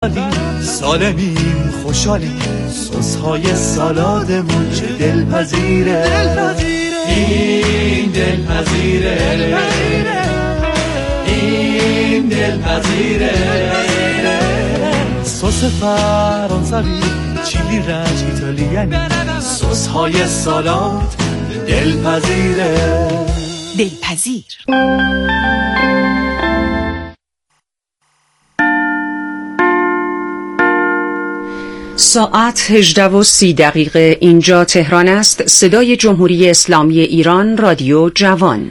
سالمیم خوشحالیم، سسهای سالادمون چه دلپذیره. این دلپذیره، این دلپذیره. سس فرانسوی، چیلی رنج ایتالیانی، سسهای سالاد دلپذیره. دلپذیر. ساعت 18:30 اینجا تهران است. صدای جمهوری اسلامی ایران، رادیو جوان.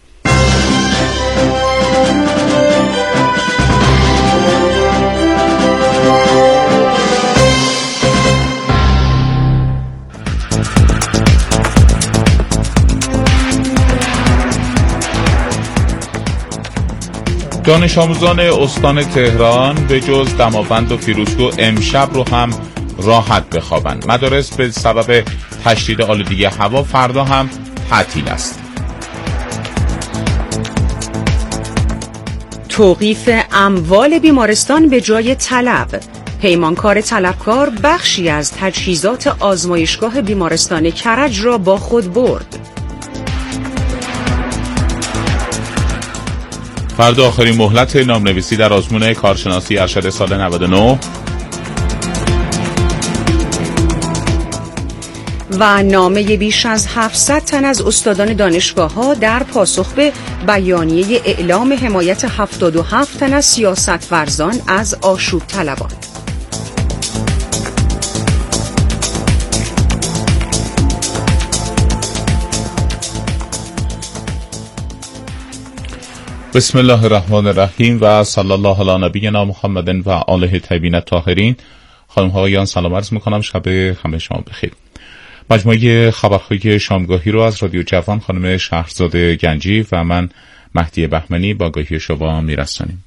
دانش آموزان استان تهران به جز دماوند و فیروزکوه امشب رو هم راحت بخوابند. مدارس به سبب تشدید آلودگی هوا فردا هم تعطیل است. توقیف اموال بیمارستان به جای طلب. پیمانکار طلبکار بخشی از تجهیزات آزمایشگاه بیمارستان کرج را با خود برد. فردا آخرین مهلت نامنویسی در آزمون کارشناسی ارشد سال 99. و نامه بیش از 700 تن از استادان دانشگاه‌ها در پاسخ به بیانیه اعلام حمایت 77 تن از سیاست‌ورزان از آشوب طلبان. بسم الله الرحمن الرحیم و صلی الله علی نبینا محمد و آله الطیبین الطاهرین. خانم ها آقایان سلام عرض می‌کنم، شب همه شما بخیر. مجموعه خبرهای شامگاهی رو از رادیو جوان خانم شهرزاده گنجی و من مهدی بهمنی با آگاهی شما میرسانیم.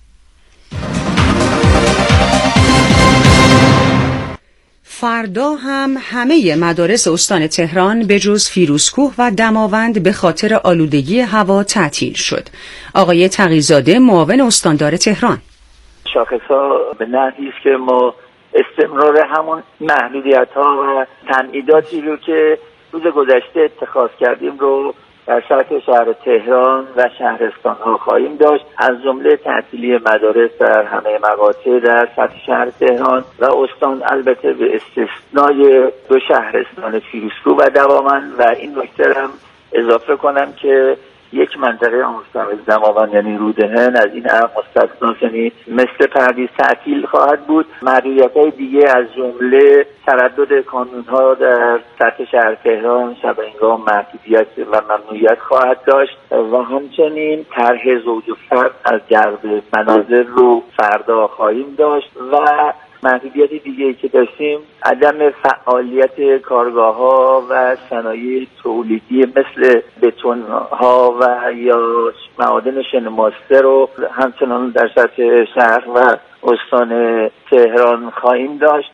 فردا هم همه مدارس استان تهران به جز فیروزکوه و دماوند به خاطر آلودگی هوا تعطیل شد. آقای تقی‌زاده معاون استاندار تهران: شاخص‌ها به نحوی است که ما استمرار همون محدودیت‌ها و تنعیداتی رو که روز گذشته اتخاذ کردیم رو در سطح شهر تهران و شهرستان‌ها خواهیم داشت، از جمله تعطیلی مدارس در همه مقاطع در سطح شهر تهران و استان، البته به استثنای 2 شهرستان فیروزکوه و دماوند. و این نکته هم اضافه کنم که یک منطقه مستقل دماوند یعنی رودهن از این امر مستثنا، یعنی مثل پردیس تعطیل خواهد بود. محدودیت‌های دیگه از جمله تردد کانون‌ها در سطح شهر تهران شب هنگام محدودیت و ممنوعیت خواهد داشت و همچنین طرح زوج و فرد از جلب منازل رو فردا خواهیم داشت. و محدودیت دیگه‌ای که داشتیم عدم فعالیت کارگاه‌ها و صنایع تولیدی مثل بتون‌ها و یا معادن شنماسته رو همچنان در سطح شهر و استان تهران خواهیم داشت.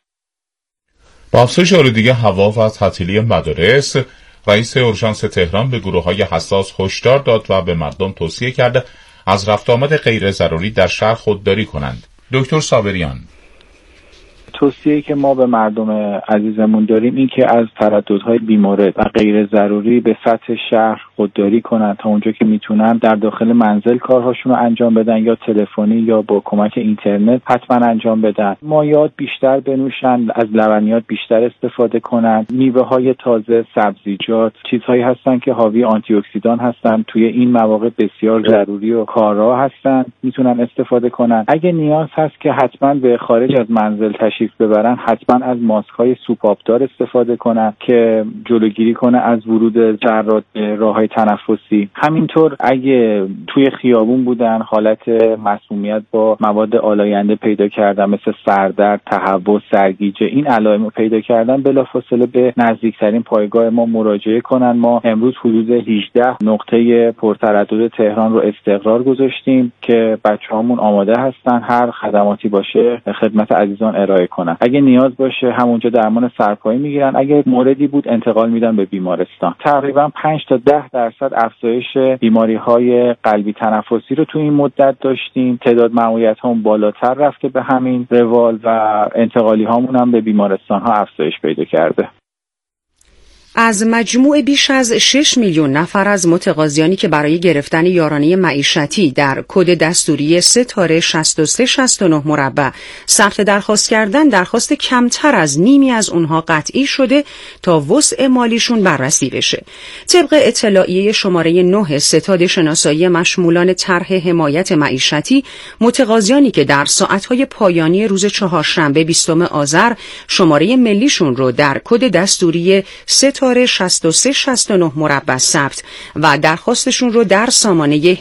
با افزایش آلودگی هوا و تعطیلی مدارس، رئیس اورژانس تهران به گروه‌های حساس هشدار داد و به مردم توصیه کرده از رفت آمد غیر ضروری در شهر خودداری کنند. دکتر صابریان: توصیه‌ای که ما به مردم عزیزمون داریم این که از ترددهای بیمورد و غیر ضروری به سطح شهر خودداری کنند، تا اونجا که میتونن در داخل منزل کارهاشون رو انجام بدن، یا تلفنی یا با کمک اینترنت حتما انجام بدن. مایعات بیشتر بنوشن، از لبنیات بیشتر استفاده کنند. میوه‌های تازه، سبزیجات چیزهایی هستن که حاوی آنتی اکسیدان هستن، توی این مواقع بسیار ضروری و کارا هستن، میتونن استفاده کنن. اگه نیاز هست که حتما به خارج از منزل تشریف ببرن، حتما از ماسک‌های سوپاپدار استفاده کنن که جلوگیری کنه از ورود ذرات به راه‌های تنفسی. همینطور اگه توی خیابون بودن، حالت مسمومیت با مواد آلاینده پیدا کردن مثل سردرد، تهوع، سرگیجه، این علائم رو پیدا کردن، بلافاصله به نزدیکترین پایگاه ما مراجعه کنن. ما امروز حدود 18 نقطه پرتردد تهران رو استقرار گذاشتیم که بچه‌هامون آماده هستن هر خدماتی باشه خدمت عزیزان ارائه کنن. اگه نیاز باشه همونجا درمان سرپایی میگیرن، اگه موردی بود انتقال میدن به بیمارستان. تقریبا 5 تا 10 افزایش بیماری‌های قلبی تنفسی رو تو این مدت داشتیم. تعداد مأموریت‌ها بالاتر رفته به همین روال و انتقالی هامون هم به بیمارستان‌ها افزایش پیدا کرده. از مجموع بیش از 6 میلیون نفر از متقاضیانی که برای گرفتن یارانه معیشتی در کد دستوری 3-6369 مربع ثبت درخواست کردن، درخواست کمتر از نیمی از اونها قطعی شده تا وسع مالیشون بررسی بشه. طبق اطلاعیه شماره 9 ستاد شناسایی مشمولان طرح حمایت معیشتی، متقاضیانی که در ساعت‌های پایانی روز چهارشنبه 20 آذر شماره ملیشون رو در کد دستوری 6369 مربع ثبت و درخواستشون رو در سامانه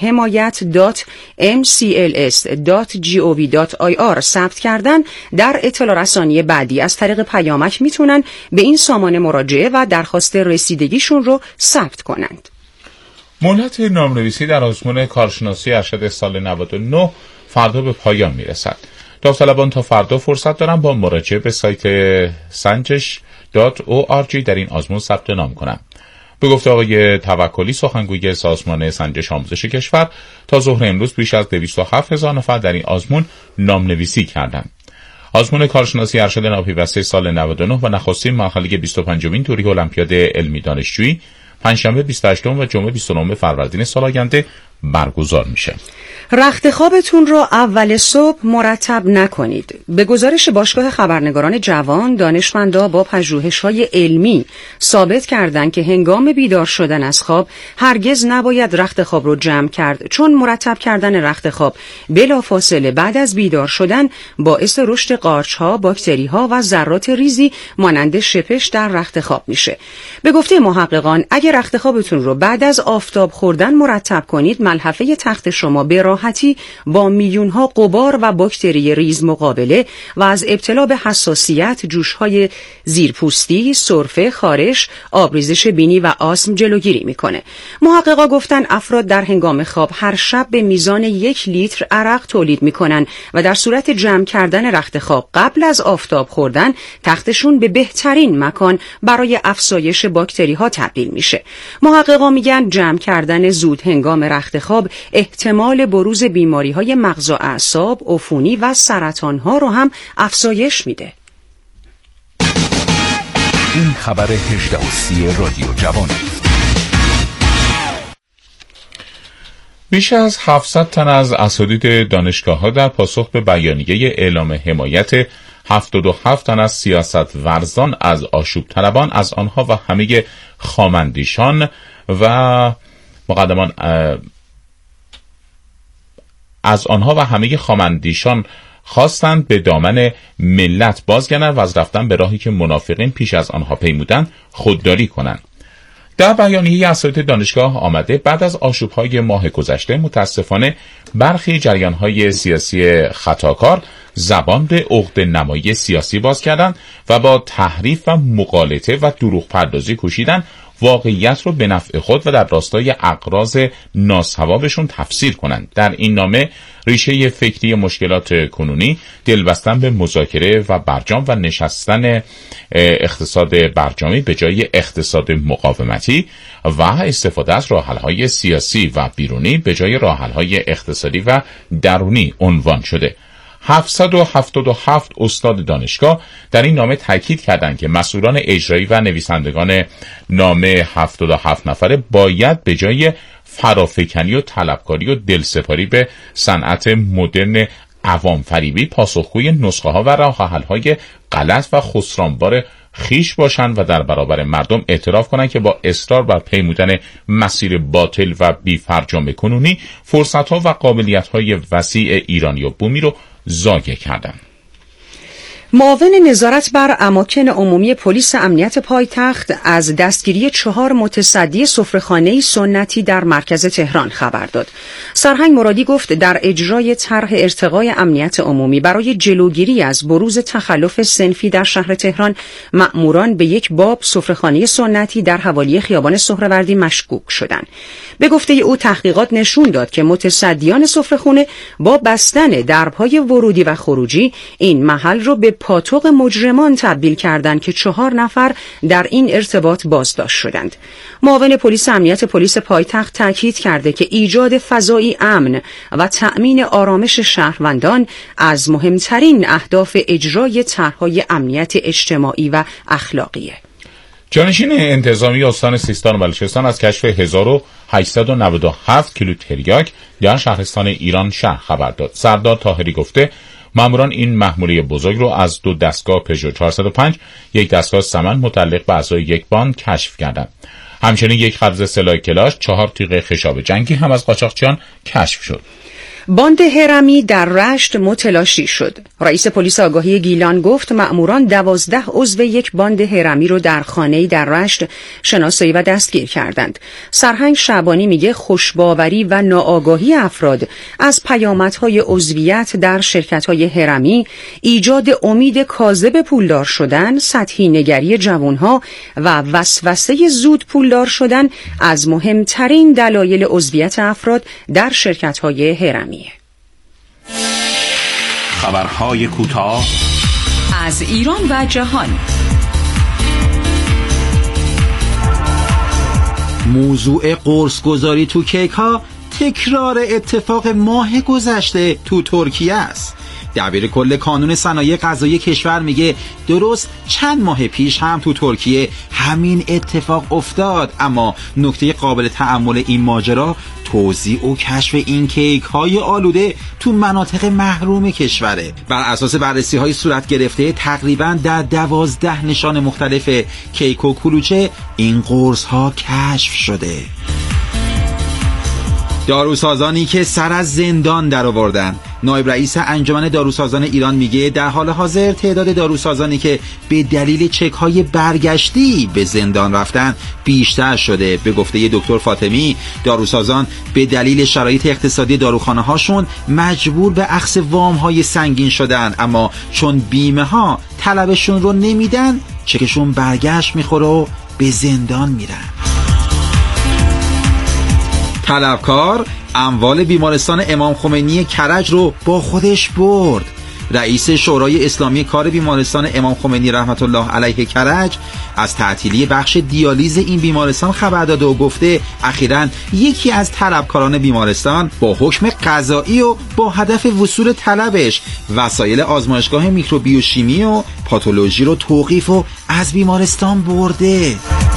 حمایت.mcls.gov.ir ثبت کردن، در اطلاع رسانی بعدی از طریق پیامک میتونن به این سامانه مراجعه و درخواست رسیدگیشون رو ثبت کنند. مهلت نامنویسی در آزمون کارشناسی ارشد سال 99 فردا به پایان میرسد. داوطلبان تا فردا فرصت دارن با مراجعه به سایت sanjesh.org در این آزمون ثبت نام کنند. به گفته آقای توکلی سخنگوی سازمان سنجش آموزش کشور، تا ظهر امروز بیش از 207,000 نفر در این آزمون نامنویسی کردند. آزمون کارشناسی ارشد ناپیوسته سال 99 و نخستین مرحله 25مین دوره المپیاد علمی دانشجویی پنجشنبه 28 و جمعه 29 فروردین سال آینده برگزار میشه. رخت خوابتون رو اول صبح مرتب نکنید. به گزارش باشگاه خبرنگاران جوان، دانشمندا با پژوهش‌های علمی ثابت کردند که هنگام بیدار شدن از خواب هرگز نباید رخت خواب رو جمع کرد، چون مرتب کردن رخت خواب بلافاصله بعد از بیدار شدن باعث رشد قارچ‌ها، باکتری‌ها و ذرات ریزی مانند شپش در رخت خواب میشه. به گفته محققان، اگر رخت خوابتون رو بعد از آفتاب خوردن مرتب کنید، ملحفه تخت شما به راحتی با میلیون‌ها غبار و باکتری ریز مقابله و از ابتلا به حساسیت، جوش‌های زیرپوستی، سرفه، خارش، آبریزش بینی و آسم جلوگیری میکنه. محققا گفتن افراد در هنگام خواب هر شب به میزان 1 لیتر عرق تولید میکنن و در صورت جمع کردن رخت خواب قبل از آفتاب خوردن، تختشون به بهترین مکان برای افزایش باکتری ها تبدیل میشه. محققا میگن جمع کردن زود هنگام رخت خواب احتمال بروز بیماری‌های مغز و اعصاب، عفونی و سرطان‌ها رو هم افزایش میده. این خبر 18:30 رادیو جوان. بیش از 700 تن از اساتید دانشگاه‌ها در پاسخ به بیانیه اعلام حمایت 77 تن از سیاست ورزان از آشوب طلبان، از آنها و همه خامندیشان و مقدمان خواستند به دامن ملت بازگردند و از رفتن به راهی که منافقین پیش از آنها پیمودند خودداری کنند. در بیانیه اساتید دانشگاه آمده بعد از آشوب‌های ماه گذشته متاسفانه برخی جریان‌های سیاسی خطاکار زبان به عقده‌نمایی سیاسی باز کردند و با تحریف و مغالطه و دروغ پردازی کوشیدند واقعیت رو به نفع خود و در راستای اغراض ناصوابشون تفسیر کنند. در این نامه ریشه فکری مشکلات کنونی، دلبستن به مذاکره و برجام و نشستن اقتصاد برجامی به جای اقتصاد مقاومتی و استفاده از راه‌حل‌های سیاسی و بیرونی به جای راه‌حل‌های اقتصادی و درونی عنوان شده. 777 استاد دانشگاه در این نامه تاکید کردند که مسئولان اجرایی و نویسندگان نامه 77 نفره باید به جای فرافکنی و طلبکاری و دلسپاری به صنعت مدرن عوام فریبی پاسخگوی نسخه ها و راه حل های غلط و خسرانبار خیش باشند و در برابر مردم اعتراف کنند که با اصرار بر پیمودن مسیر باطل و بی‌فرجام کنونی فرصت ها و قابلیت های وسیع ایرانی و بومی رو ضایع کردند. معاون نظارت بر اماکن عمومی پلیس امنیت پایتخت از دستگیری 4 متصدی سفره‌خانه‌ای سنتی در مرکز تهران خبر داد. سرهنگ مرادی گفت در اجرای طرح ارتقای امنیت عمومی برای جلوگیری از بروز تخلف صنفی در شهر تهران، مأموران به یک باب سفره‌خانه سنتی در حوالی خیابان سهروردی مشکوک شدند. به گفته او تحقیقات نشون داد که متصدیان سفره‌خانه با بستن درب‌های ورودی و خروجی این محل را به پاتوق مجرمان تبدیل کردند که 4 نفر در این ارتباط بازداشت شدند. معاون پلیس امنیت پلیس پایتخت تاکید کرده که ایجاد فضایی امن و تأمین آرامش شهروندان از مهمترین اهداف اجرای طرح‌های امنیت اجتماعی و اخلاقیه. جانشین انتظامی استان سیستان و بلوچستان از کشف 1897 کیلو تریاک در شهرستان ایران شهر خبر داد. سردار طاهری گفته ماموران این محموله بزرگ رو از 2 دستگاه پژو 405، 1 دستگاه سمن متعلق به اعضای یک باند کشف کردند. همچنین 1 خرز سلاح کلاش، 4 تیغ خشاب جنگی هم از قاچاقچیان کشف شد. باند هرمی در رشت متلاشی شد. رئیس پلیس آگاهی گیلان گفت مأموران 12 عضو یک باند هرمی رو در خانه‌ای در رشت شناسایی و دستگیر کردند. سرهنگ شعبانی میگه خوشباوری و ناآگاهی افراد از پیامدهای عضویت در شرکت‌های هرمی، ایجاد امید کاذب پولدار شدن، سطحی نگری جوانها و وسوسه زود پولدار شدن از مهمترین دلایل عضویت افراد در شرکت‌های هرمی. خبرهای کوتاه از ایران و جهان. موضوع قرص گذاری تو کیک ها تکرار اتفاق ماه گذشته تو ترکیه است. دبیر کل کانون صنایع غذایی کشور میگه درست چند ماه پیش هم تو ترکیه همین اتفاق افتاد، اما نکته قابل تأمل این ماجرا توزیع و کشف این کیک های آلوده تو مناطق محروم کشوره. بر اساس بررسی های صورت گرفته تقریبا در 12 نشان مختلف کیک و کلوچه این قرص ها کشف شده. داروسازانی که سر از زندان در آوردن. نایب رئیس انجمن داروسازان ایران میگه در حال حاضر تعداد داروسازانی که به دلیل چک‌های برگشتی به زندان رفتن بیشتر شده. به گفته دکتر فاطمی داروسازان به دلیل شرایط اقتصادی داروخانه‌هاشون مجبور به اخذ وام‌های سنگین شدن، اما چون بیمه ها طلبشون رو نمیدن چکشون برگشت میخوره و به زندان میرن. طلبکار اموال بیمارستان امام خمینی کرج رو با خودش برد. رئیس شورای اسلامی کار بیمارستان امام خمینی رحمت الله علیه کرج از تعطیلی بخش دیالیز این بیمارستان خبر داده و گفته اخیراً یکی از طلبکاران بیمارستان با حکم قضایی و با هدف وصول طلبش وسایل آزمایشگاه میکروبیوشیمی و پاتولوژی رو توقیف و از بیمارستان برده.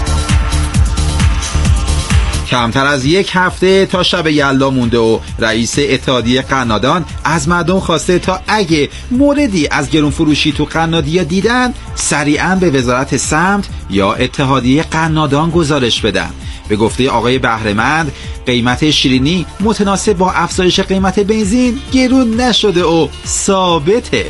کمتر از 1 هفته تا شب یلدا مونده و رئیس اتحادیه قنادان از مردم خواسته تا اگه موردی از گرون فروشی تو قنادی‌ها دیدن سریعاً به وزارت سمت یا اتحادیه قنادان گزارش بدن. به گفته آقای بهره‌مند قیمت شیرینی متناسب با افزایش قیمت بنزین گرون نشده و ثابته.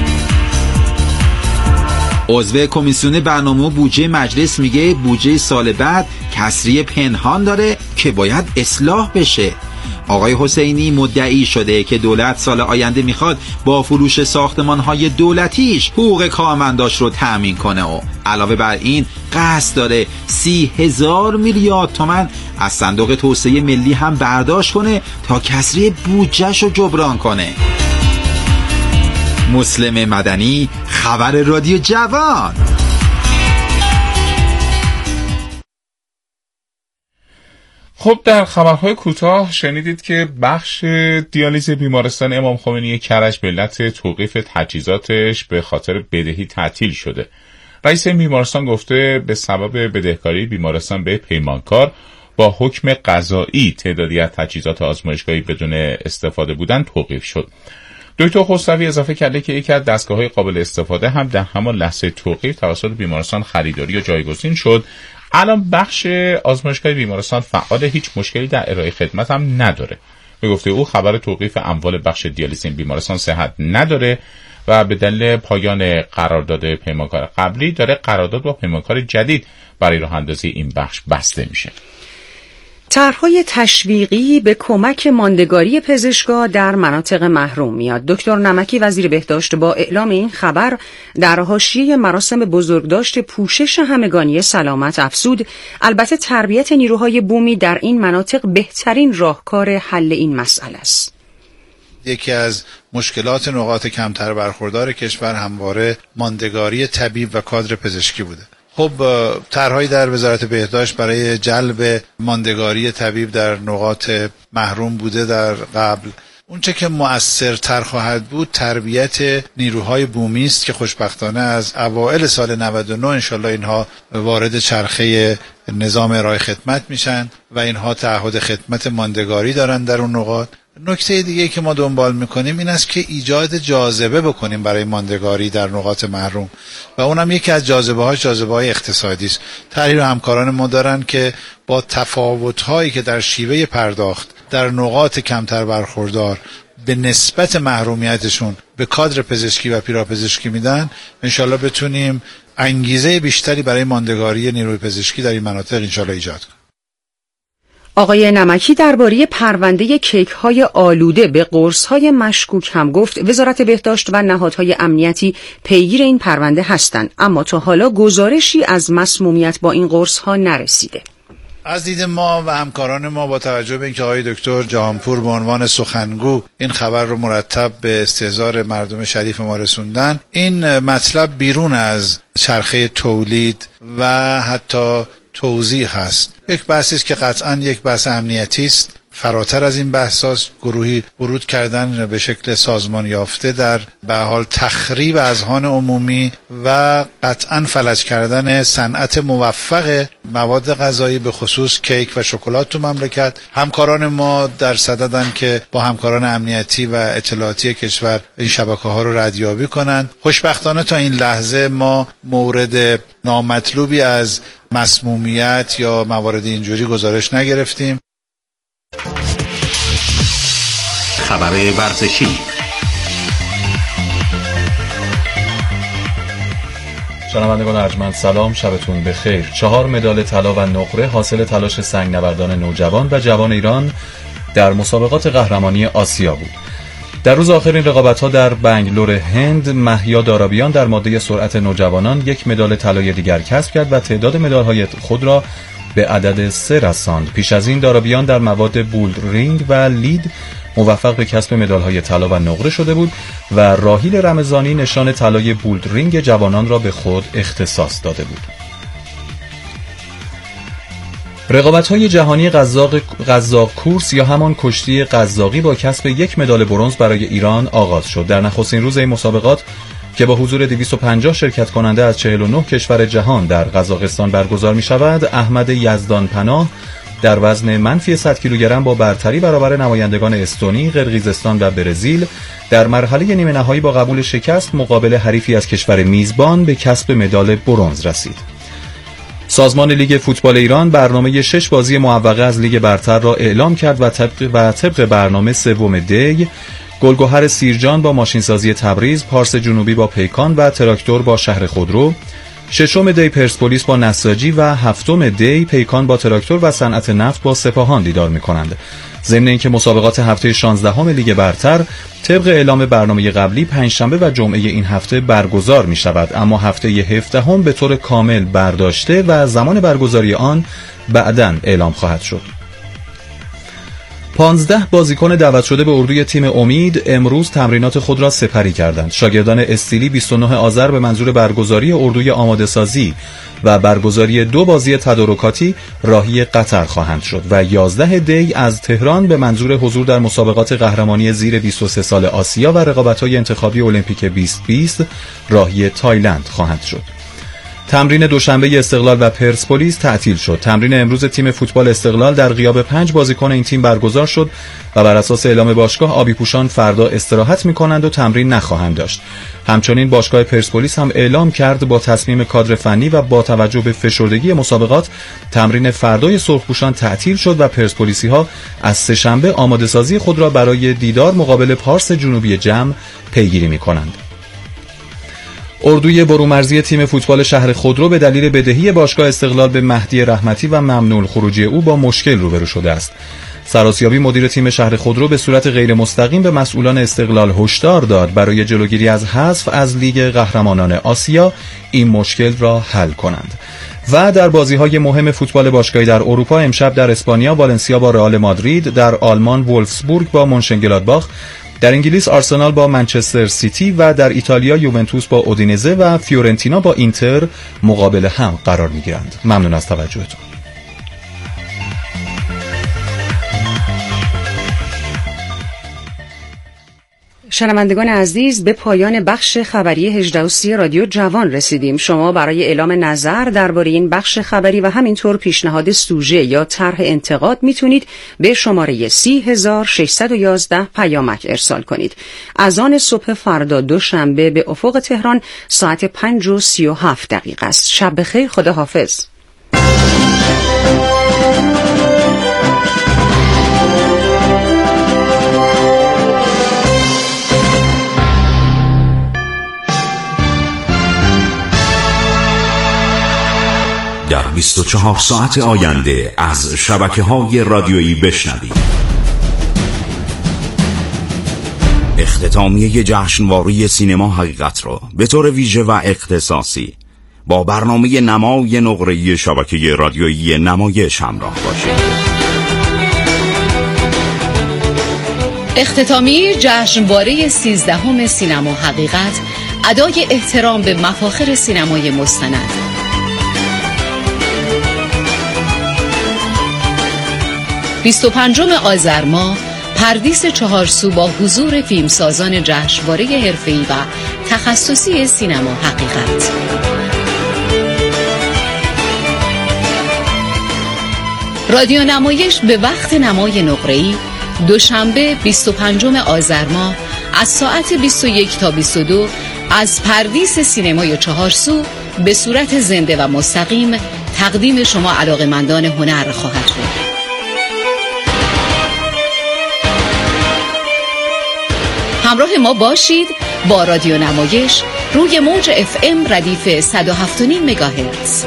عضو کمیسیون برنامه و بودجه مجلس میگه بودجه سال بعد کسری پنهان داره که باید اصلاح بشه. آقای حسینی مدعی شده که دولت سال آینده میخواد با فروش ساختمان‌های دولتیش حقوق کارمنداش رو تأمین کنه و علاوه بر این قصد داره 30,000 میلیارد تومان از صندوق توسعه ملی هم برداشت کنه تا کسری بودجهش رو جبران کنه. مسلم مدنی، خبر رادیو جوان. خب در خبرهای کوتاه شنیدید که بخش دیالیز بیمارستان امام خمینی کرج به علت توقیف تجهیزاتش به خاطر بدهی تعطیل شده. رئیس بیمارستان گفته به سبب بدهکاری بیمارستان به پیمانکار با حکم قضایی تعدادی از تجهیزات آزمایشگاهی بدون استفاده بودن توقیف شد. دکتر خسروی اضافه کرده که یکی از دستگاه‌های قابل استفاده هم در همان لحظه توقیف توسط بیمارستان خریداری و جایگزین شد. الان بخش آزمایشگاه بیمارستان فعال، هیچ مشکلی در ارائه خدمت هم نداره. به گفته او خبر توقیف اموال بخش دیالیز بیمارستان صحت نداره و به دلیل پایان قرارداد پیمانکار قبلی داره قرارداد با پیمانکار جدید برای راه اندازی این بخش بسته میشه. طرح‌های تشویقی به کمک ماندگاری پزشکا در مناطق محروم میاد. دکتر نمکی وزیر بهداشت با اعلام این خبر در حاشیه مراسم بزرگداشت پوشش همگانی سلامت افزود البته تربیت نیروهای بومی در این مناطق بهترین راهکار حل این مسئله است. یکی از مشکلات نقاط کمتر برخوردار کشور همواره ماندگاری طبیب و کادر پزشکی بوده. خب طرح‌هایی در وزارت بهداشت برای جلب ماندگاری طبیب در نقاط محروم بوده در قبل. اونچه که مؤثرتر خواهد بود تربیت نیروهای بومی است که خوشبختانه از اوائل سال 99 انشالله اینها وارد چرخه نظام ارائه خدمت میشن و اینها تعهد خدمت ماندگاری دارن در اون نقاط. نکته دیگه که ما دنبال میکنیم این است که ایجاد جاذبه بکنیم برای ماندگاری در نقاط محروم و اونم یکی از جاذبه‌های اقتصادی است. تحریر همکاران ما دارن که با تفاوت‌هایی که در شیوه پرداخت در نقاط کمتر برخوردار به نسبت محرومیتشون به کادر پزشکی و پیراپزشکی میدن، انشالله بتونیم انگیزه بیشتری برای ماندگاری نیروی پزشکی در این مناطق انشالله ایجاد کنیم. آقای نمکی درباره پرونده کیک‌های آلوده به قرص‌های مشکوک هم گفت وزارت بهداشت و نهادهای امنیتی پیگیر این پرونده هستند، اما تا حالا گزارشی از مسمومیت با این قرص‌ها نرسیده. از دید ما و همکاران ما با توجه به اینکه آقای دکتر جهانپور به عنوان سخنگو این خبر رو مرتب به استحضار مردم شریف ما رسوندن، این مطلب بیرون از چرخه تولید و حتی توزیع هست. یک بحثی است که قطعاً یک بحث امنیتی است. فراتر از این بحثاست. گروهی ورود کردن به شکل سازمان یافته در به حال تخریب اذهان عمومی و قطعاً فلج کردن صنعت موفق مواد غذایی به خصوص کیک و شکلات تو مملکت. همکاران ما در صددن که با همکاران امنیتی و اطلاعاتی کشور این شبکه‌ها رو ردیابی کنند. خوشبختانه تا این لحظه ما مورد نامطلوبی از مسمومیت یا موارد اینجوری گزارش نگرفتیم. خبر ورزشی. شنوندگان ارجمند سلام، شبتون بخیر. 4 مدال طلا و نقره حاصل تلاش سنگنوردان نوجوان و جوان ایران در مسابقات قهرمانی آسیا بود. در روز آخر این رقابت‌ها در بنگلور هند، مهیا دارابیان در ماده سرعت نوجوانان 1 مدال طلای دیگر کسب کرد و تعداد مدال‌های خود را به عدد 3 رساند. پیش از این دارابیان در مواد بولدرینگ و لید موفق به کسب مدال‌های طلا و نقره شده بود و راحیل رمضانی نشان طلای بولدرینگ جوانان را به خود اختصاص داده بود. رقابت‌های جهانی قزاق کورس یا همان کشتی قزاقی با کسب 1 مدال برنز برای ایران آغاز شد. در نخستین روز این مسابقات که با حضور 250 شرکت کننده از 49 کشور جهان در قزاقستان برگزار می‌شود، احمد یزدان پناه در وزن منفی 100 کیلوگرم با برتری برابر نمایندگان استونی، قرقیزستان و برزیل در مرحله نیمه نهایی با قبول شکست مقابل حریفی از کشور میزبان به کسب مدال برنز رسید. سازمان لیگ فوتبال ایران برنامه 6 بازی معوقه از لیگ برتر را اعلام کرد و طبق برنامه سوم دی گلگهر سیرجان با ماشینسازی تبریز، پارس جنوبی با پیکان و تراکتور با شهر خودرو، 6م دی پرسپولیس با نساجی و 7م دی پیکان با تراکتور و صنعت نفت با سپاهان دیدار می‌کنند. ضمن اینکه مسابقات هفته 16 لیگ برتر طبق اعلام برنامه قبلی پنجشنبه و جمعه این هفته برگزار می‌شود، اما هفته 17 به طور کامل برداشته و زمان برگزاری آن بعداً اعلام خواهد شد. 15 بازیکن دعوت شده به اردوی تیم امید امروز تمرینات خود را سپری کردند. شاگردان استیلی 29 آذر به منظور برگزاری اردوی آماده سازی و برگزاری 2 بازی تدارکاتی راهی قطر خواهند شد و 11 دی از تهران به منظور حضور در مسابقات قهرمانی زیر 23 سال آسیا و رقابت‌های انتخابی المپیک 2020 راهی تایلند خواهند شد. تمرین دوشنبه استقلال و پرسپولیس تعطیل شد. تمرین امروز تیم فوتبال استقلال در غیاب 5 بازیکن این تیم برگزار شد و بر اساس اعلام باشگاه آبی پوشان فردا استراحت می‌کنند و تمرین نخواهند داشت. همچنین باشگاه پرسپولیس هم اعلام کرد با تصمیم کادر فنی و با توجه به فشردگی مسابقات تمرین فردای سرخپوشان تعطیل شد و پرسپولیسی‌ها از سه‌شنبه آماده‌سازی خود را برای دیدار مقابل پارس جنوبی جم پیگیری می‌کنند. اردوی برومرزی تیم فوتبال شهر خودرو به دلیل بدهی باشگاه استقلال به مهدی رحمتی و ممنوع خروجی او با مشکل روبرو شده است. سراسیابی مدیر تیم شهر خودرو به صورت غیر مستقیم به مسئولان استقلال هشدار داد برای جلوگیری از حذف از لیگ قهرمانان آسیا این مشکل را حل کنند. و در بازی‌های مهم فوتبال باشگاهی در اروپا امشب در اسپانیا والنسیا با رئال مادرید، در آلمان وولفسبورگ با مونشنگلادباخ، در انگلیس آرسنال با منچستر سیتی و در ایتالیا یوونتوس با اودینزه و فیورنتینا با اینتر مقابل هم قرار می‌گیرند. ممنون از توجهتون. شنوندگان عزیز، به پایان بخش خبری 18 رادیو جوان رسیدیم. شما برای اعلام نظر درباره این بخش خبری و همینطور پیشنهاد سوژه یا طرح انتقاد میتونید به شماره 30611 پیامک ارسال کنید. از آن صبح فردا دوشنبه به افق تهران ساعت 5:37 است. شب بخیر، خدا حافظ. در 24 ساعت آینده از شبکه‌های رادیویی بشنوید: اختتامیه جشنواره سینما حقیقت را به طور ویژه و اختصاصی با برنامه نمای نقره‌ای شبکه رادیویی نمایش همراه باشید. اختتامیه جشنواره 13 سینما حقیقت، ادای احترام به مفاخر سینمای مستند. 25 آذر ماه پردیس 4 سو با حضور فیلمسازان جشنواره حرفه‌ای و تخصصی سینما حقیقت. رادیو نمایش به وقت نمای نقره‌ای دوشنبه 25 آذر ماه از ساعت 21 تا 22 از پردیس سینمای 4 سو به صورت زنده و مستقیم تقدیم شما علاقه‌مندان هنر خواهد شد. همراه ما باشید با رادیو نمایش روی موج FM ردیف 107.5 مگاهرتز.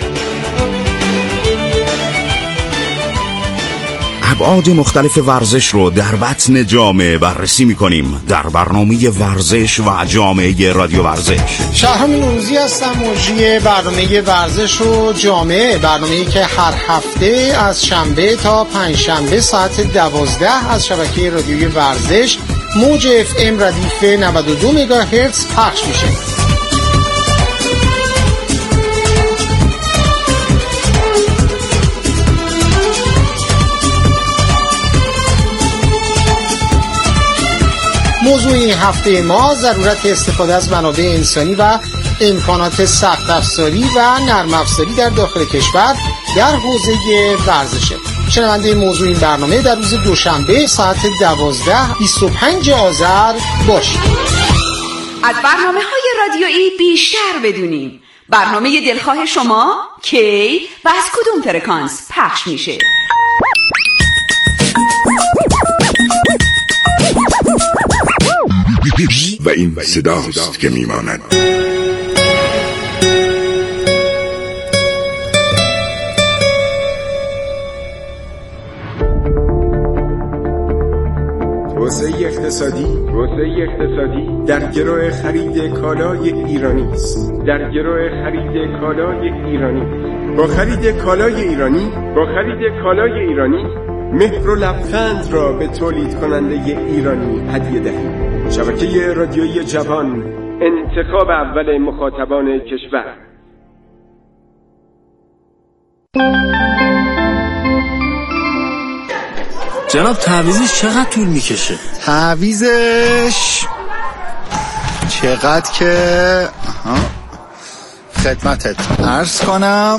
ابعاد مختلف ورزش رو در بطن جامعه بررسی می‌کنیم در برنامه ورزش و جامعه رادیو ورزش. شهرام نوروزی هستم، مجری برنامه ورزش و جامعه، برنامه‌ای که هر هفته از شنبه تا پنجشنبه ساعت 12 از شبکه رادیویی ورزش موج FM ردیف 92 مگاهرتز پخش میشه. موضوع این هفته ما ضرورت استفاده از منابع انسانی و امکانات سخت افزاری و نرم افزاری در داخل کشور در حوزه ورزشه. شنونده موضوع این برنامه در روز دوشنبه ساعت 12 25 آذر باشید. از برنامه‌های رادیویی بیشتر بدونیم. برنامه دلخواه شما کی و از کدوم فرکانس پخش میشه؟ و این صداست که میماند. توسعه اقتصادی در گرو خرید کالای ایرانی است. با خرید کالای ایرانی مهر و لبخند را به تولید کننده ایرانی هدیه دهید. شبکه رادیویی جوان، انتخاب اول مخاطبان کشور. جناب تعویضش چقدر طول میکشه؟ تعویضش چقدر که خدمتت عرض کنم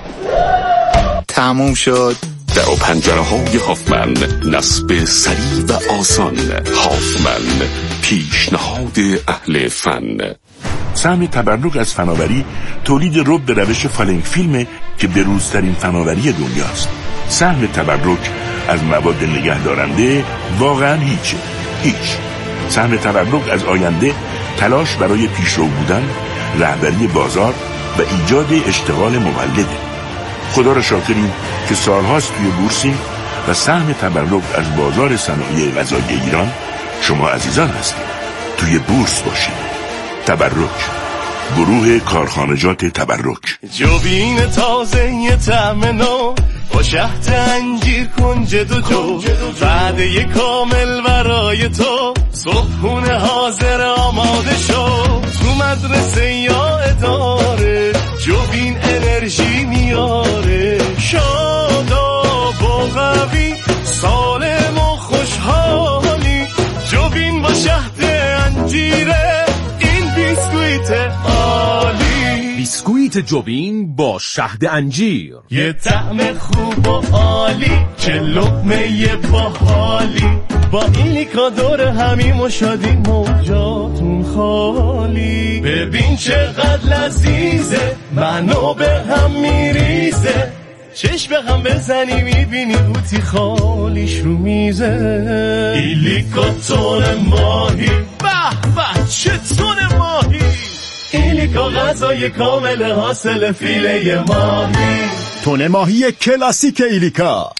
تموم شد. در و پنجره های هافمن، نصب سریع و آسان. هافمن، پیشنهاد اهل فن. سهم تبرک از فناوری تولید رب به روش فالنگ فیلم که بروزترین فناوری دنیاست. سهم تبرک از مواد نگه دارنده واقعا هیچ. سهم تبرک از آینده تلاش برای پیشرو بودن، رهبری بازار و ایجاد اشتغال مولده. خدا را شاکریم که سالهاست توی بورسیم و سهم تبرک از بازار صنایع غذایی ایران شما عزیزان هستید. توی بورس باشید. تبرک، گروه کارخانجات تبرک. جوبین تازه طعم نو با شهد انجیر کنج دو وعده کامل برای تو صبحونه حاضر آماده شد تو مدرسه یا اداره جوین انرژی میاره شاداب و قوی سالم و خوشحالی جوین با شهد انجیره این بیسکویت عالی بیسکویت جوین با شهد انجیر یه طعم خوب و عالی چه لقمه باحالی با این لیکا دور همیم و شادی موجاتون خالی ببین چقدر لذیذه منو به هم میریزه چشم به هم بزنی میبینی قوطی خالیش رو میزه این لیکا تون ماهی به به چه تون ماهی این لیکا غذای کامل حاصل فیله ماهی تون ماهی کلاسیک ایلیکا.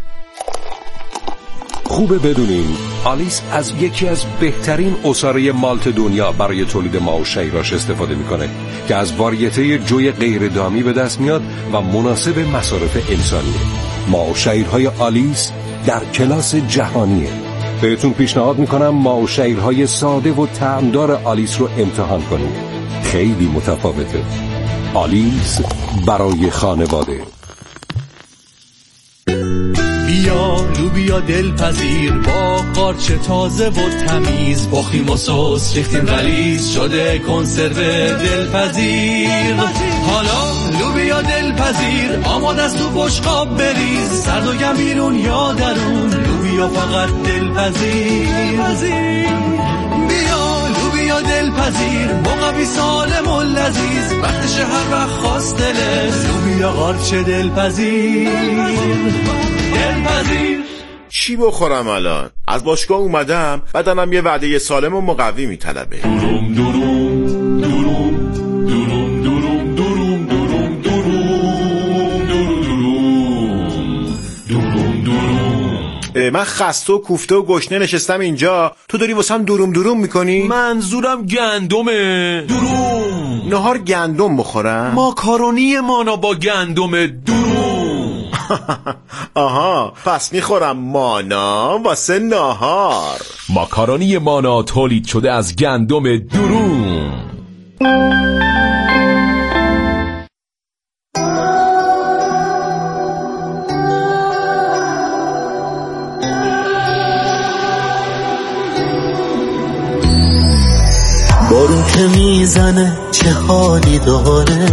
خوبه بدونین آلیس از یکی از بهترین عصاره مالت دنیا برای تولید ماه و شیراش استفاده میکنه که از واریته جوی غیر دامی به دست میاد و مناسب مصارف انسانیه. ماه و شیرهای آلیس در کلاس جهانیه. بهتون پیشنهاد میکنم ماه و شیرهای ساده و طعمدار آلیس رو امتحان کنید. خیلی متفاوته. آلیس برای خانواده. بیا لوبیا دلپذیر با قارچ تازه و تمیز باخیم و سس ریختیم غلیظ شده کنسرو دلپذیر حالا لوبیا دلپذیر آماده است تو بشقاب بریز سرد و گرم بیرون یا درون لوبیا فقط دلپذیر بیا لوبیا دلپذیر مقوی سالم و لذیذ وقتش هر وقت خواست دلت لوبیا قارچ دلپذیر. چی بخورم الان؟ از باشگاه اومدم بدنم یه وعده سالم و مقوی میطلبه. دوروم دوروم دوروم دوروم دوروم دوروم دوروم دوروم دوروم. من خسته و کوفته و گشنه نشستم اینجا تو داری واسم دوروم دوروم میکنی؟ منظورم گندمه. دوروم نهار گندم بخورم؟ ماکارونی مانا با گندم دوروم. آها پس میخورم مانا واسه ناهار. ماکارونی مانا تولید شده از گندم دوروم. بارون که میزنه چه حالی داره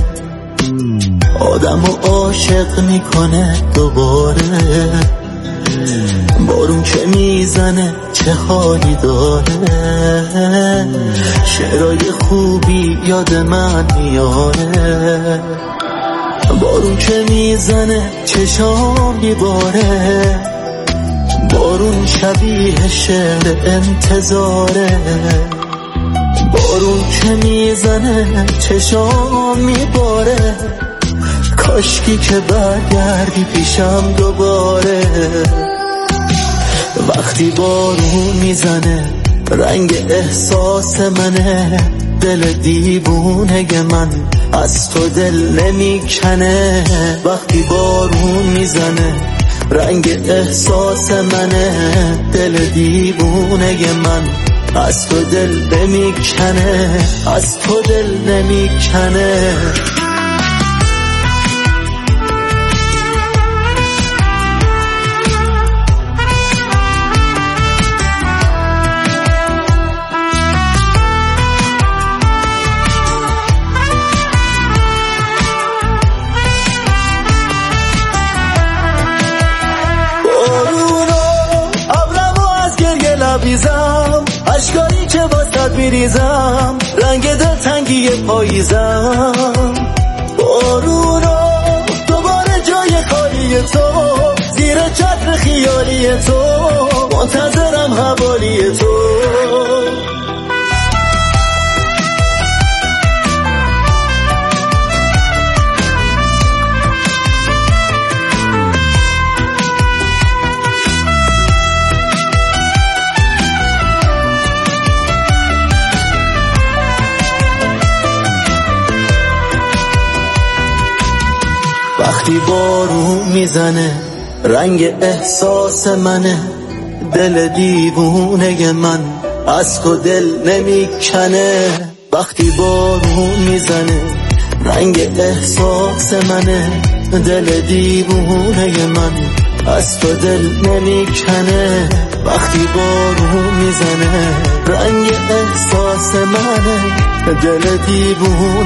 آدمو عاشق میکنه دوباره بارون که میزنه چه حالی داره شعرهای خوبی یاد من میاره بارون که میزنه چشام میباره بارون شبیه شعر انتظاره بارون که میزنه چشام میباره کاشکی که برگردی پیشم دوباره وقتی بارون میزنه رنگ احساس منه دل دیوونه من از تو دل نمیکنه وقتی بارون میزنه رنگ احساس منه دل دیوونه من از تو دل نمیکنه از تو دل نمیکنه اشکایی که واسط میریزم رنگ دلتنگی پاییزم بارونا دوباره جای خالی تو زیر چتر خیالی تو منتظرم حوالی تو وقتی بارون میزنه رنگ احساس منه، دل دیوونه من از کو دل نمیکنه. وقتی بارون میزنه رنگ احساس منه، دل دیوونه من از تو دل نمیکنه. وقتی بارون میزنه رنگ احساس منه، دل دیوونه